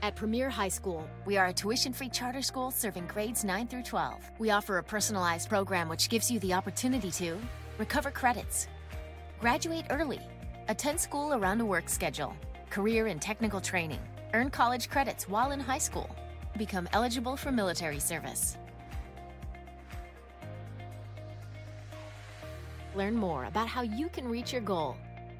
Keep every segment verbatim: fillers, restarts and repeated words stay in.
At Premier High School, we are a tuition-free charter school serving grades nine through twelve. We offer a personalized program which gives you the opportunity to recover credits, graduate early, attend school around a work schedule, career and technical training, earn college credits while in high school, become eligible for military service. Learn more about how you can reach your goal.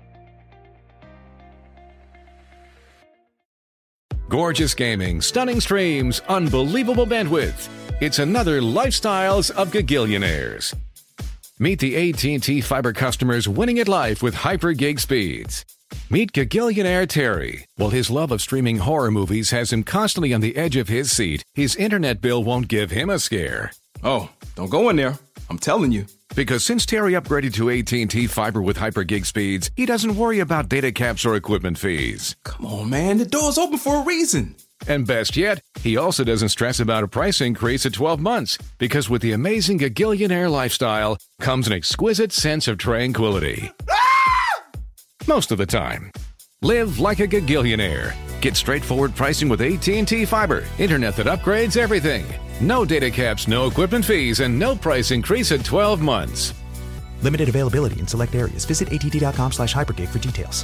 Gorgeous gaming, stunning streams, unbelievable bandwidth. It's another Lifestyles of Gagillionaires. Meet the A T and T Fiber customers winning at life with hyper-gig speeds. Meet Gagillionaire Terry. While his love of streaming horror movies has him constantly on the edge of his seat, his internet bill won't give him a scare. Oh, don't go in there. I'm telling you. Because since Terry upgraded to A T and T Fiber with hyper-gig speeds, he doesn't worry about data caps or equipment fees. Come on, man. The door's open for a reason. And best yet, he also doesn't stress about a price increase at twelve months, because with the amazing Gagillionaire lifestyle comes an exquisite sense of tranquility. Most of the time. Live like a Gagillionaire. Get straightforward pricing with A T and T Fiber, internet that upgrades everything. No data caps, no equipment fees, and no price increase at twelve months. Limited availability in select areas. Visit att.com slash hypergig for details.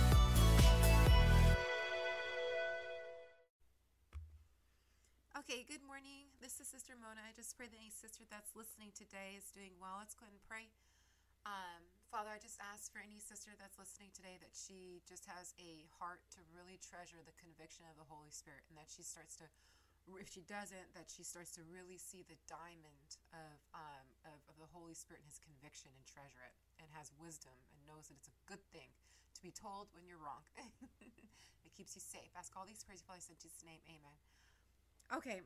Okay, good morning. This is Sister Mona. I just pray that any sister that's listening today is doing well. Let's go ahead and pray. Um, Father, I just ask for any sister that's listening today that she just has a heart to really treasure the conviction of the Holy Spirit, and that she starts to, if she doesn't, that she starts to really see the diamond of, um, of, of the Holy Spirit and his conviction and treasure it, and has wisdom and knows that it's a good thing to be told when you're wrong. It keeps you safe. Ask all these prayers, probably in Jesus' name, amen. Okay.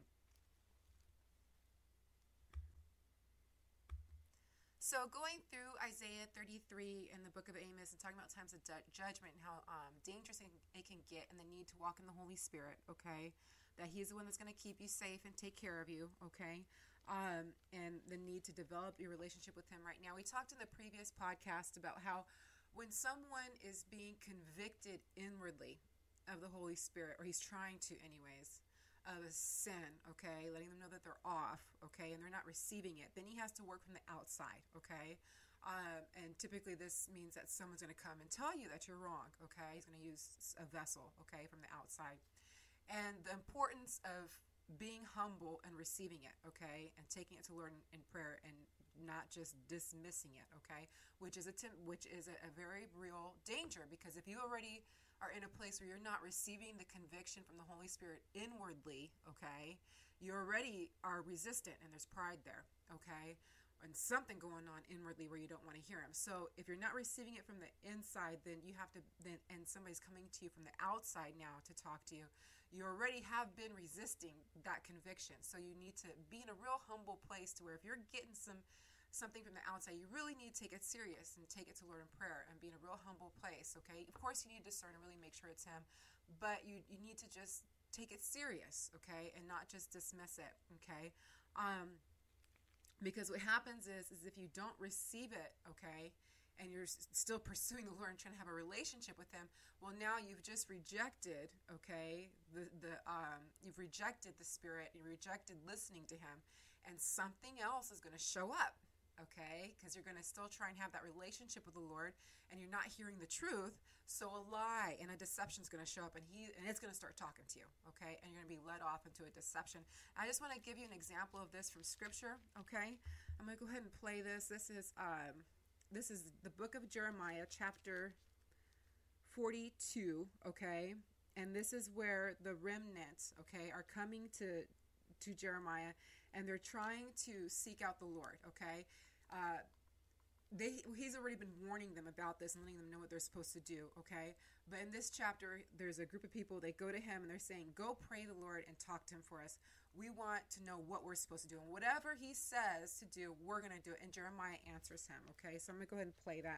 So going through Isaiah thirty-three in the book of Amos and talking about times of du- judgment and how um, dangerous it can get, and the need to walk in the Holy Spirit, okay? That he's the one that's going to keep you safe and take care of you, okay? Um, and the need to develop your relationship with him right now. We talked in the previous podcast about how when someone is being convicted inwardly of the Holy Spirit, or he's trying to anyways, of a sin, okay, letting them know that they're off, okay, and they're not receiving it, then he has to work from the outside, okay? Um, and typically this means that someone's going to come and tell you that you're wrong, okay? He's going to use a vessel, okay, from the outside. And the importance of being humble and receiving it, okay, and taking it to Lord in, in prayer, and not just dismissing it, okay, which is a tim- which is a, a very real danger, because if you already are in a place where you're not receiving the conviction from the Holy Spirit inwardly, okay, you already are resistant, and there's pride there, okay, and something going on inwardly where you don't want to hear him. So if you're not receiving it from the inside, then you have to, then and somebody's coming to you from the outside now to talk to you, you already have been resisting that conviction. So you need to be in a real humble place to where if you're getting some something from the outside, you really need to take it serious and take it to Lord in prayer and be in a real humble place, okay? Of course, you need to discern and really make sure it's him, but you, you need to just take it serious, okay, and not just dismiss it, okay? Um, because what happens is, is if you don't receive it, okay, and you're still pursuing the Lord and trying to have a relationship with him, well, now you've just rejected, okay, the, the um, you've rejected the Spirit, you rejected listening to him, and something else is going to show up, okay, because you're going to still try and have that relationship with the Lord, and you're not hearing the truth, so a lie and a deception is going to show up, and he and it's going to start talking to you, okay, and you're going to be led off into a deception. I just want to give you an example of this from Scripture, okay? I'm going to go ahead and play this. This is um, this is the book of Jeremiah, chapter forty-two, okay, and this is where the remnant, okay, are coming to to Jeremiah, and they're trying to seek out the Lord, okay? Uh, they he's already been warning them about this and letting them know what they're supposed to do, okay? But in this chapter, there's a group of people, they go to him and they're saying, go pray the Lord and talk to him for us. We want to know what we're supposed to do. And whatever he says to do, we're going to do it. And Jeremiah answers him, okay? So I'm going to go ahead and play that.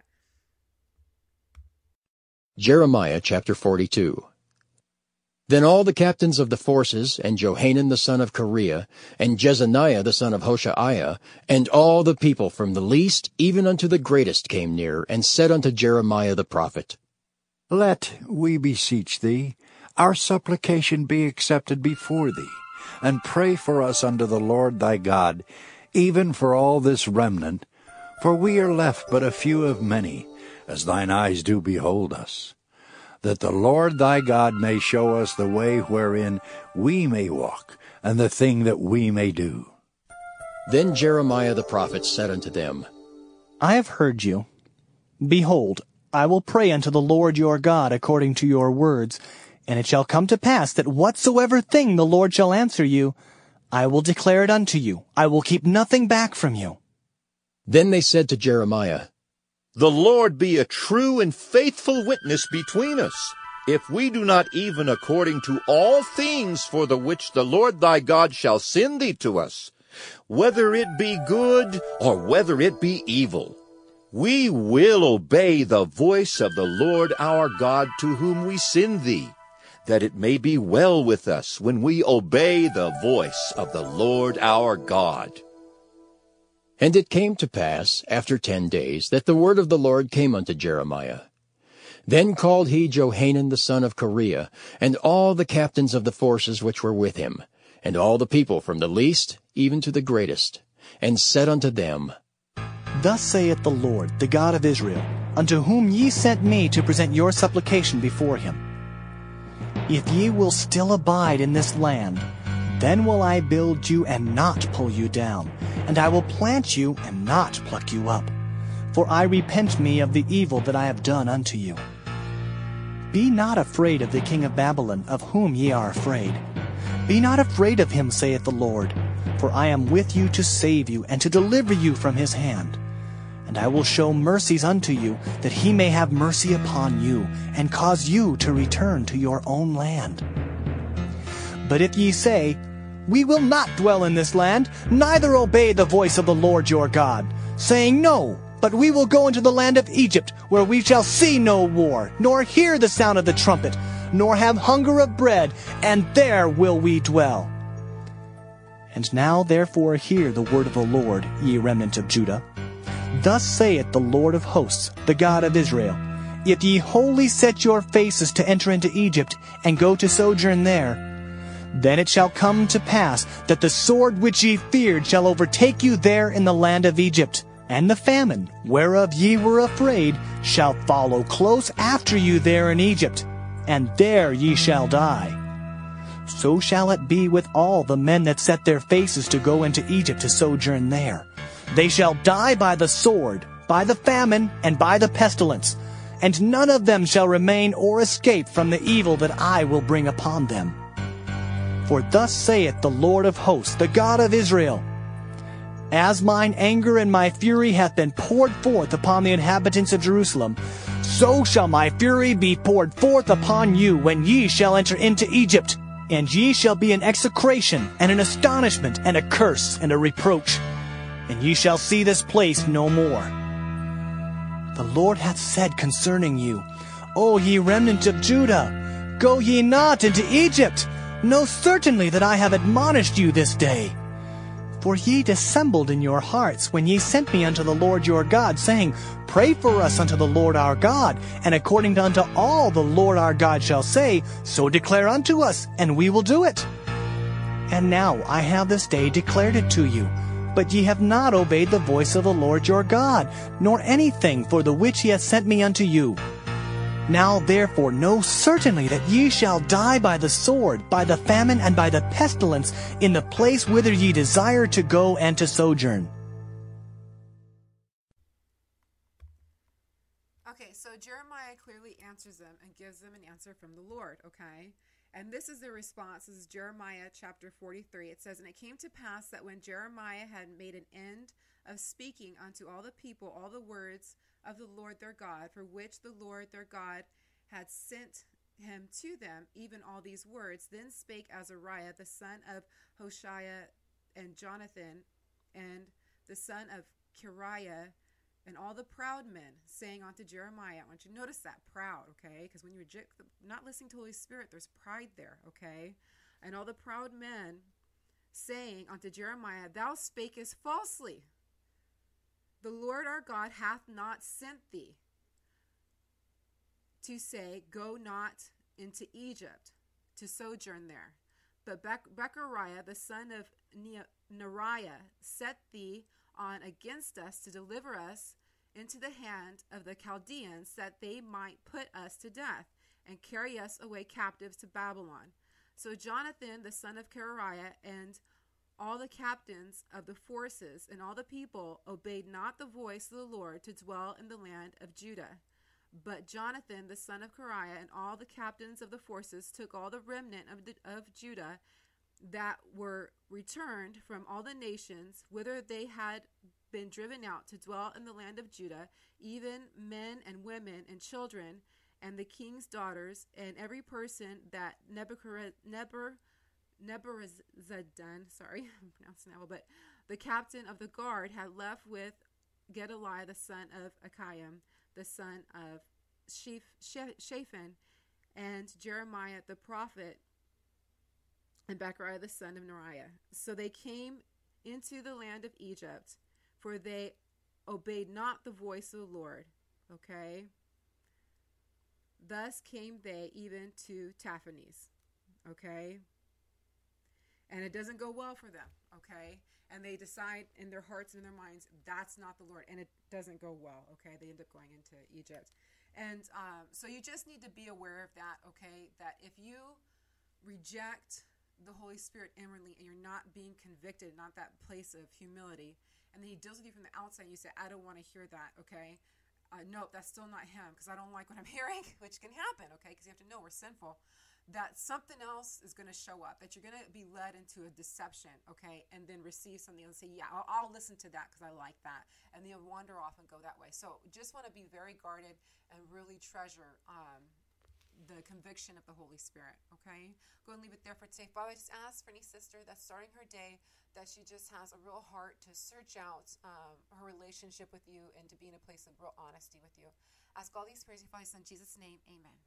Jeremiah chapter forty-two. Then all the captains of the forces, and Johanan the son of Kareah, and Jezaniah the son of Hoshaiah, and all the people from the least even unto the greatest came near, and said unto Jeremiah the prophet, Let, we beseech thee, our supplication be accepted before thee, and pray for us unto the Lord thy God, even for all this remnant, for we are left but a few of many, as thine eyes do behold us, that the Lord thy God may show us the way wherein we may walk, and the thing that we may do. Then Jeremiah the prophet said unto them, I have heard you. Behold, I will pray unto the Lord your God according to your words, and it shall come to pass that whatsoever thing the Lord shall answer you, I will declare it unto you. I will keep nothing back from you. Then they said to Jeremiah, The Lord be a true and faithful witness between us, if we do not even according to all things for the which the Lord thy God shall send thee to us, whether it be good or whether it be evil. We will obey the voice of the Lord our God to whom we send thee, that it may be well with us when we obey the voice of the Lord our God. And it came to pass, after ten days, that the word of the Lord came unto Jeremiah. Then called he Johanan the son of Kareah, and all the captains of the forces which were with him, and all the people from the least even to the greatest, and said unto them, Thus saith the Lord, the God of Israel, unto whom ye sent me to present your supplication before him. If ye will still abide in this land, then will I build you and not pull you down, and I will plant you and not pluck you up. For I repent me of the evil that I have done unto you. Be not afraid of the king of Babylon, of whom ye are afraid. Be not afraid of him, saith the Lord, for I am with you to save you and to deliver you from his hand. And I will show mercies unto you, that he may have mercy upon you, and cause you to return to your own land. But if ye say, We will not dwell in this land, neither obey the voice of the Lord your God, saying, No, but we will go into the land of Egypt, where we shall see no war, nor hear the sound of the trumpet, nor have hunger of bread, and there will we dwell. And now therefore hear the word of the Lord, ye remnant of Judah. Thus saith the Lord of hosts, the God of Israel, If ye wholly set your faces to enter into Egypt, and go to sojourn there, then it shall come to pass that the sword which ye feared shall overtake you there in the land of Egypt, and the famine, whereof ye were afraid, shall follow close after you there in Egypt, and there ye shall die. So shall it be with all the men that set their faces to go into Egypt to sojourn there. They shall die by the sword, by the famine, and by the pestilence, and none of them shall remain or escape from the evil that I will bring upon them. For thus saith the Lord of hosts, the God of Israel, As mine anger and my fury hath been poured forth upon the inhabitants of Jerusalem, so shall my fury be poured forth upon you when ye shall enter into Egypt, and ye shall be an execration, and an astonishment, and a curse, and a reproach, and ye shall see this place no more. The Lord hath said concerning you, O ye remnant of Judah, go ye not into Egypt. Know certainly that I have admonished you this day. For ye dissembled in your hearts when ye sent me unto the Lord your God, saying, Pray for us unto the Lord our God, and according to unto all the Lord our God shall say, so declare unto us, and we will do it. And now I have this day declared it to you, but ye have not obeyed the voice of the Lord your God, nor anything for the which he hath sent me unto you. Now therefore know certainly that ye shall die by the sword, by the famine, and by the pestilence, in the place whither ye desire to go and to sojourn. Okay, so Jeremiah clearly answers them and gives them an answer from the Lord, okay? And this is the response. This is Jeremiah chapter forty-three. It says, And it came to pass that when Jeremiah had made an end of speaking unto all the people all the words of the Lord their God, for which the Lord their God had sent him to them, even all these words, then spake Azariah the son of Hoshea, and Jonathan, and the son of Kareah, and all the proud men, saying unto Jeremiah, I want you to notice that, proud, okay? Because when you reject, the, not listening to the Holy Spirit, there's pride there, okay? And all the proud men, saying unto Jeremiah, Thou spakest falsely. The Lord our God hath not sent thee to say, Go not into Egypt. to sojourn there. But Bec- Bechariah, the son of ne- Neriah, set thee on against us to deliver us into the hand of the Chaldeans, that they might put us to death and carry us away captives to Babylon. So Jonathan, the son of Kareah, and all the captains of the forces and all the people obeyed not the voice of the Lord to dwell in the land of Judah. But Jonathan, the son of Kareah, and all the captains of the forces took all the remnant of, the, of Judah that were returned from all the nations whither they had been driven out to dwell in the land of Judah, even men and women and children, and the king's daughters, and every person that Nebuchadnezzar, Nebuchadnezzar, sorry, I'm pronouncing that well, but the captain of the guard had left with Gedaliah, the son of Achim, the son of Shaphan, and Jeremiah the prophet, and Bechariah the son of Neriah. So they came into the land of Egypt, for they obeyed not the voice of the Lord. Okay? Thus came they even to Taphanes. Okay? And it doesn't go well for them. Okay? And they decide in their hearts and in their minds, that's not the Lord. And it doesn't go well. Okay? They end up going into Egypt. And um, so you just need to be aware of that. Okay? That if you reject the Holy Spirit inwardly and you're not being convicted, not that place of humility, and then he deals with you from the outside and you say, I don't want to hear that. Okay? Uh, nope, that's still not him because I don't like what I'm hearing, which can happen, okay, because you have to know we're sinful, that something else is going to show up, that you're going to be led into a deception, okay, and then receive something and say, yeah, I'll, I'll listen to that because I like that, and then you'll wander off and go that way. So just want to be very guarded and really treasure um, the conviction of the Holy Spirit, okay? Go and leave it there for today. Father, I just ask for any sister that's starting her day that she just has a real heart to search out um, her relationship with you and to be in a place of real honesty with you. Ask all these prayers in Father's Son, Jesus' name, amen.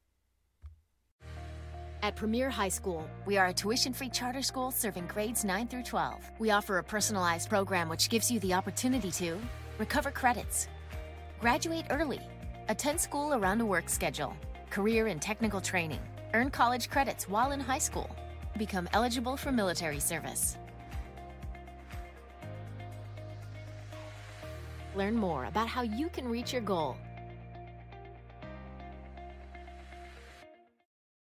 At Premier High School, we are a tuition-free charter school serving grades nine through twelve. We offer a personalized program which gives you the opportunity to recover credits, graduate early, attend school around a work schedule, career and technical training, earn college credits while in high school, become eligible for military service. Learn more about how you can reach your goal